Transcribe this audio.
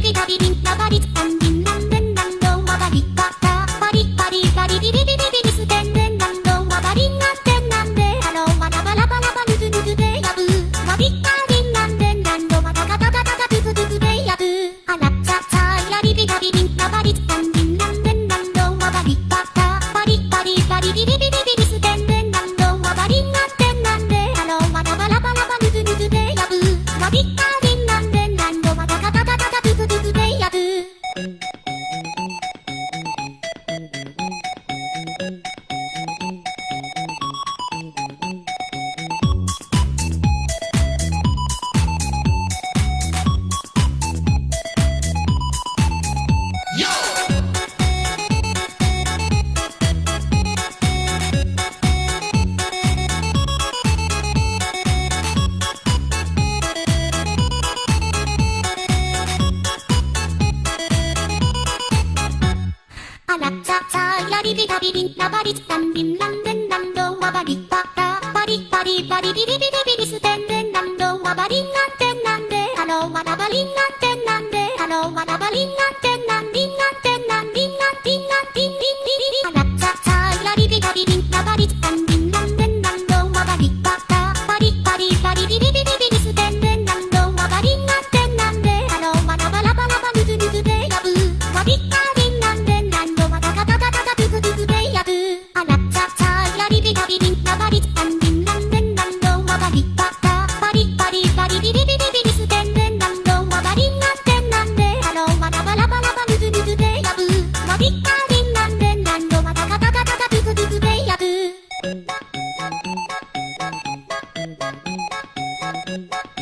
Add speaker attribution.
Speaker 1: ビタビビンラバリツタンビンランデンランドンワバリッバタバリバリバリビビビビビビステンデンランドンワバリンナンテンナンデハローワナバラバラバルズルズデヤブーワビッカーディンランデンランドワタタタタタタトゥトゥトゥトゥデヤブーアラッチャチャイラリビタビビンラバリツタンビンランデンランドンワバリッバタバリバリバリビビビビビビステンデンランドンワバリンナンテンナンデハローワナバラバラバルズルズデヤブーワビッカーディンランデンランドワタタタタタタトゥトゥトゥトゥデヤブーアラッチャチャイラリビタビビンラバリツタンビンランデンランドワバリッバタバリバリバリビビビビビビステンデンランドワバリンナンテンナンデハローワナバリンナンテンナンデハローワナバリンナンテンナンリンナンテンナンリンナンティンナンティンリンリリリアラッチャチャイラリビタビビンラバリツタンビンランデンランドワバリッバタバリバリバリビビビビビビステンデンランドワバリンナンテンナンデハローワナバラバラバルズルズデヤブーワビッカーディンランデンランドワタタタタタタトゥトゥトゥトゥデヤブーアラッチャチャイラリビタビビンラバリツタンビンランデンランドワバリッバタバリバリバリビビビビビビステンデンランドワバリンナンテンナンデハローワナバラバラバルズルズデヤブーワビッカーディンランデンランドワタタタタタタトゥトゥトゥトゥデヤブー